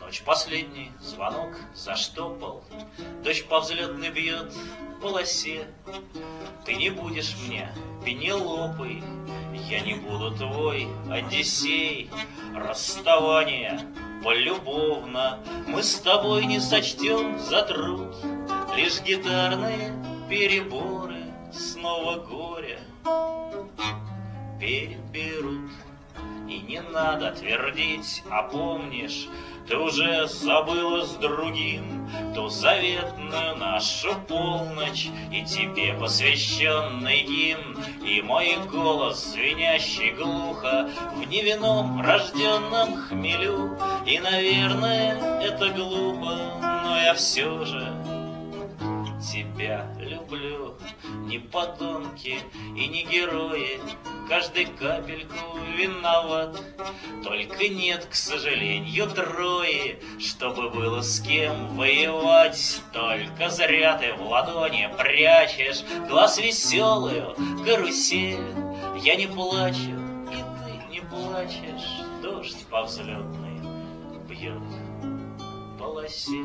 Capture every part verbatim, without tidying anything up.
Ночь последний, звонок заштопал, дождь по взлетной бьет в полосе. Ты не будешь мне Пенелопой, я не буду твой Одиссей. Расставание полюбовно мы с тобой не сочтем за труд. Лишь гитарные переборы снова горе переберут. И не надо твердить, а помнишь, ты уже забыла с другим ту заветную нашу полночь и тебе посвященный гимн. И мой голос, звенящий глухо в невинном рожденном хмелю. И, наверное, это глупо, но я все же тебя люблю. Не подонки и не герои, каждый капельку виноват. Только нет, к сожалению, трое, чтобы было с кем воевать. Только зря ты в ладони прячешь глаз веселую карусель. Я не плачу, и ты не плачешь, дождь по взлетной бьет по полосе.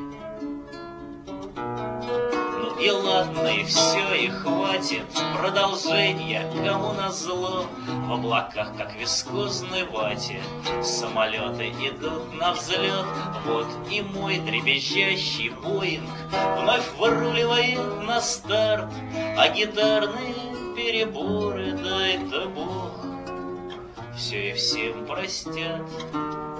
Ну и ладно, и все, и хватит продолжения, кому назло. В облаках, как вискозной вате, самолеты идут на взлет. Вот и мой дребезжащий Боинг вновь выруливает на старт. А гитарные переборы, дай-то Бог, все и всем простят.